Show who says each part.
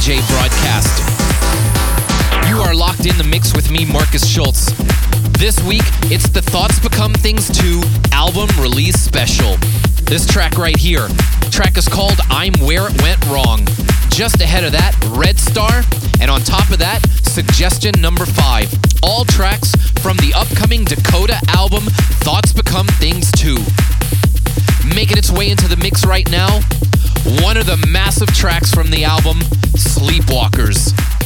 Speaker 1: DJ broadcast. You are locked in the mix with me, Marcus Schultz. This week, it's the Thoughts Become Things 2 album release special. This track right here, track is called I'm Where It Went Wrong. Just ahead of that, Red Star, and on top of that, Suggestion number 5. All tracks from the upcoming Dakota album, Thoughts Become Things 2. Making its way into the mix right now, one of the massive tracks from the album, Sleepwalkers.